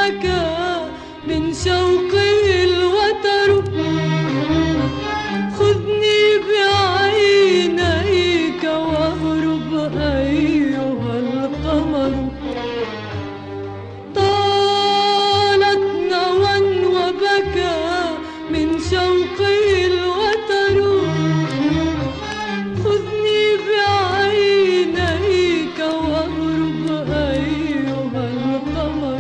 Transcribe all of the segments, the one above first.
وبكى من شوقه الوتر. خذني بعينيك واغرب أيها القمر. طالت نوى وبكى من شوقه الوتر. خذني بعينيك واغرب أيها القمر.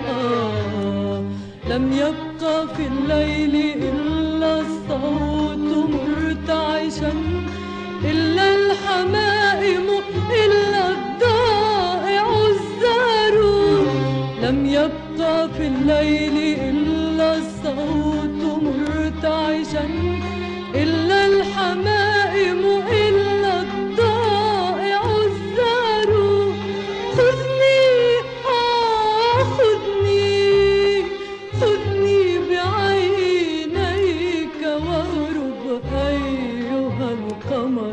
لم يبقى في الليل إلا الصوت مرتعشا، إلا الحمائم، إلا الضائع الزهر. لم يبقى في الليل إلا الصوت مرتعشا، إلا الحمائم، إلا الضائع الزهر. خذني خذني بعينيك واغرب أيها القمر.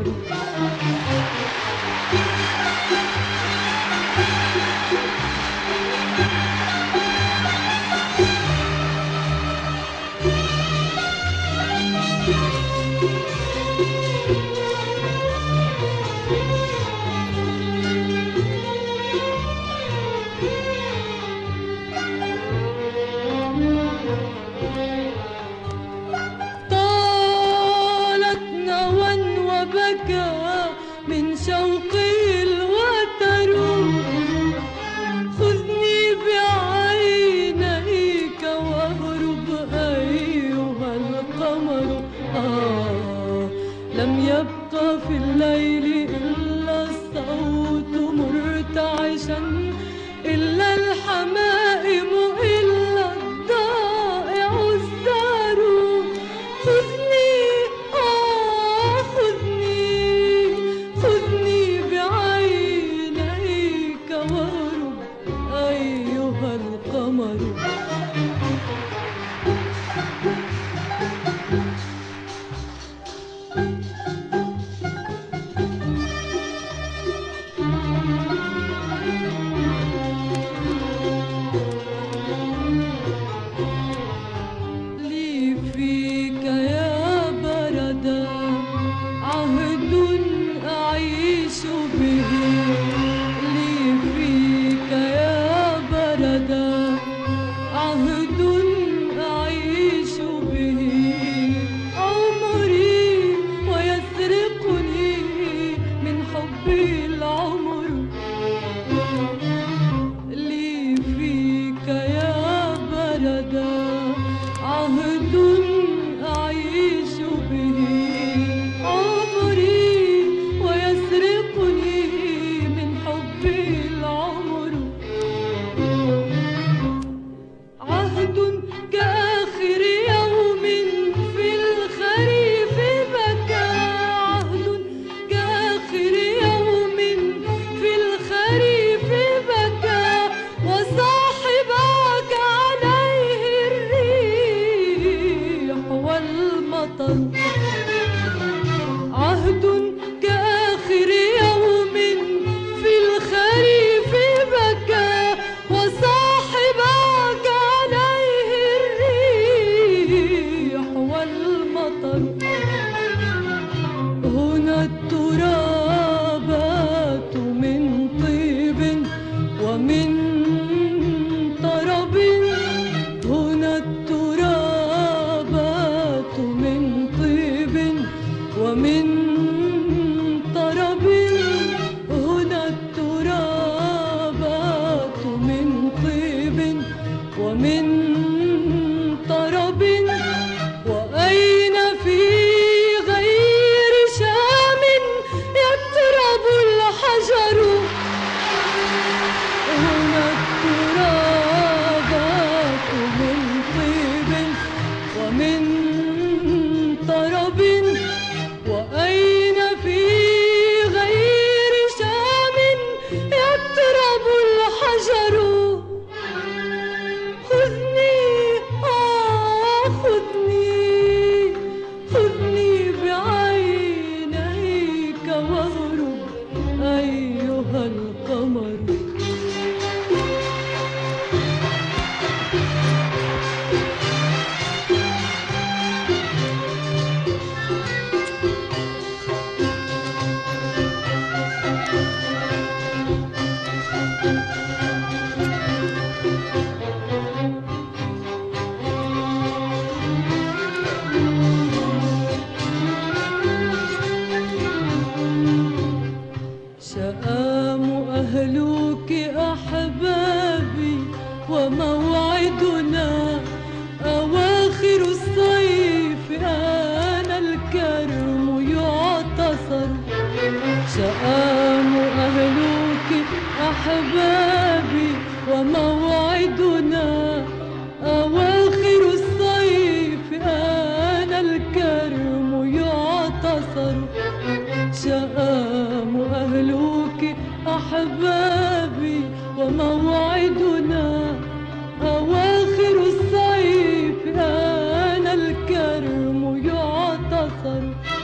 طالت نوى وبكى من شوقه الوتر. خذني بعينيك واغرب أيها القمر. لم يبقى في الليل إلا الصوت مرتعشا، إلا الحمائم، إلا الضائع الزهر. خذني بعينيك واغرب أيها القمر. لي فيك يا بردا عهد أعيش به. لي فيك يا بردا عهد أعيش به. عمري ويسرقني من حبي العمر. لي فيك يا بردا عهد أعيش به. عمري ويسرقني من حبي العمر. عهد كآخر يوم في الخريف بكى. عهد كآخر يوم في الخريف بكى. وصاحبك عليه الريح والمطر. عهد كآخر يوم في الخريف بكى. وصاحبك عليه الريح والمطر. هنا الترابات من طيب ومن طرب. هنا الترابات من طيب ومن طرب. هنا الترابات من طيب ومن طرب. وأين في غير شام يترب الحجر. هنا الترابات من طيب ومن طرب. وأين في غير شام يترب الحجر. خذني وموعدنا أواخر الصيف أنا الكرم يعتصر شآم أهلك أحبابي وموعدنا أواخر الصيف أنا الكرم يعتصر شآم أهلك أحبابي وموعدنا أواخر الصيف أنا الكرم يعتصر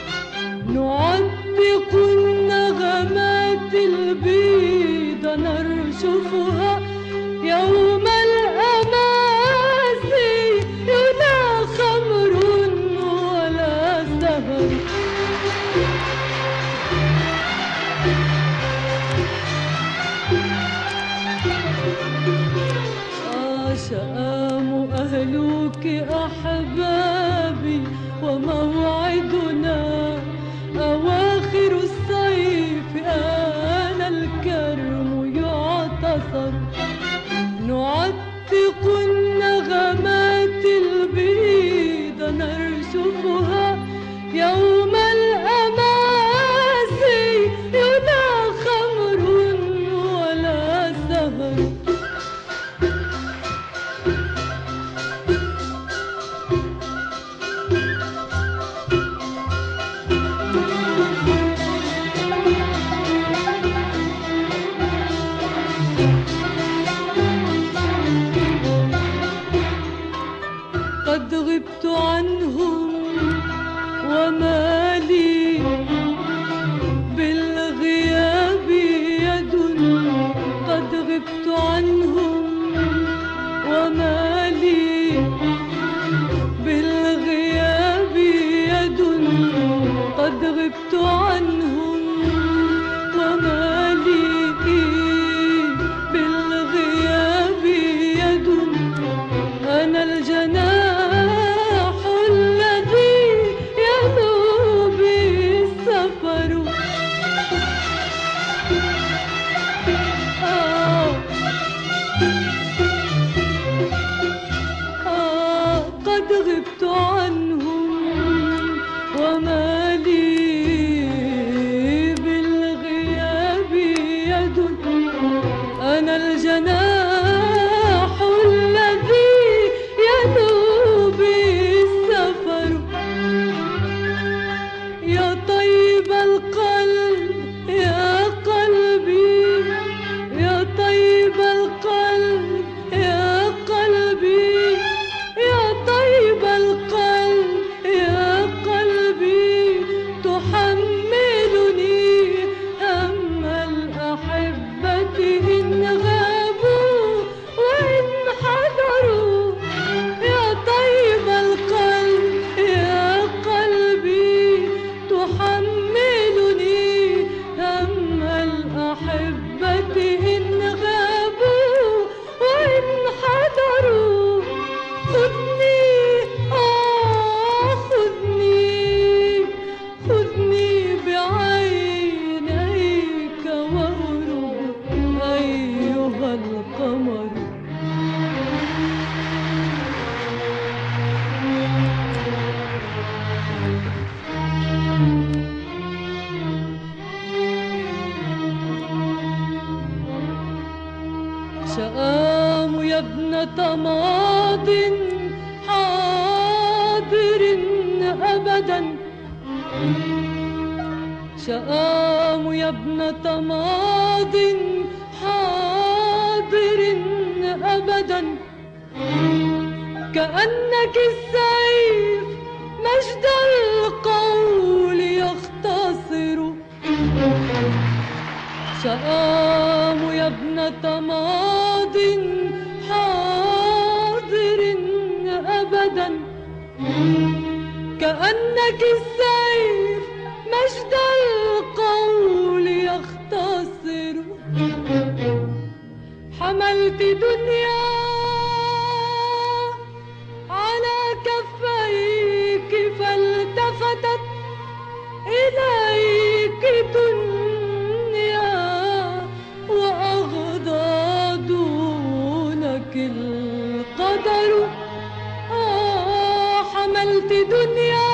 نعتق النغمات البيض نرشفها يوم الأماسي لا خمر ولا سهر شآم أهلك أحبابي وموعدنا أواخر الصيف أنا الكرم يعتصر نعتق النغمات البيض نرشفها يوم الأماسي لا خمر ولا سهر قد غبت عنهم وما لي بالغياب يد قد غبت عنهم وما لي بالغياب يد قد غبت عنهم وما لي بالغياب يد أنا الجناح الذي ينوب السفر قد غبت عنهم وما لي بالغياب يد أنا الجناح الذي ينوب السفر يا طيب القلب يا قلبي يا طيب القلب يا قلبي يا طيب القلب يا قلبي تحملني هم الأحبة إن غابوا وإن حضروا يا طيب القلب يا قلبي تحملني هم الأحبة إن غابوا وإن حضروا خذني خذني بعينيك واغرب أيها القمر شآم يا ابنة ماض حاضر أبدا شآم يا ابنة ماض حاضر أبدا كأنك السيف مجد القول يختصر شآم يا ابنة ماض حاضر أبدا كأنك السيف مجد القول يختصر حملت دنيا على كفيك فالتفتت إليك دنيا وأغضى دونك القمر القدر حملت دنيا